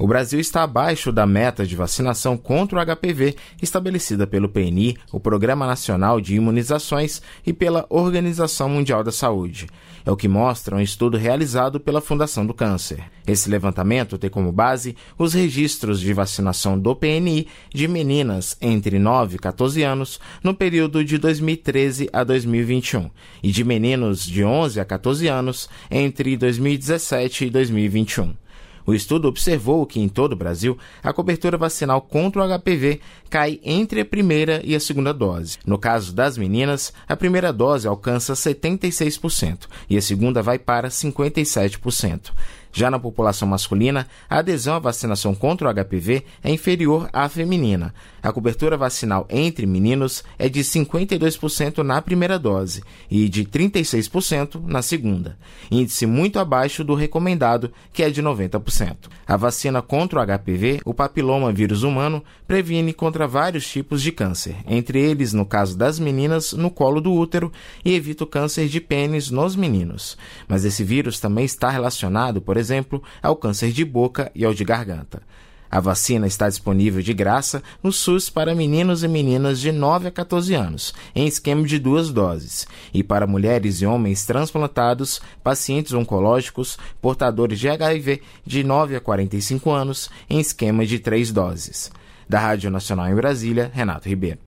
O Brasil está abaixo da meta de vacinação contra o HPV estabelecida pelo PNI, o Programa Nacional de Imunizações, e pela Organização Mundial da Saúde. É o que mostra um estudo realizado pela Fundação do Câncer. Esse levantamento tem como base os registros de vacinação do PNI de meninas entre 9 e 14 anos no período de 2013 a 2021 e de meninos de 11 a 14 anos entre 2017 e 2021. O estudo observou que, em todo o Brasil, a cobertura vacinal contra o HPV cai entre a primeira e a segunda dose. No caso das meninas, a primeira dose alcança 76% e a segunda vai para 57%. Já na população masculina, a adesão à vacinação contra o HPV é inferior à feminina. A cobertura vacinal entre meninos é de 52% na primeira dose e de 36% na segunda, índice muito abaixo do recomendado, que é de 90%. A vacina contra o HPV, o papiloma vírus humano, previne contra vários tipos de câncer, entre eles, no caso das meninas, no colo do útero, e evita o câncer de pênis nos meninos. Mas esse vírus também está relacionado, por exemplo, ao câncer de boca e ao de garganta. A vacina está disponível de graça no SUS para meninos e meninas de 9 a 14 anos, em esquema de 2 doses, e para mulheres e homens transplantados, pacientes oncológicos, portadores de HIV de 9 a 45 anos, em esquema de 3 doses. Da Rádio Nacional em Brasília, Renato Ribeiro.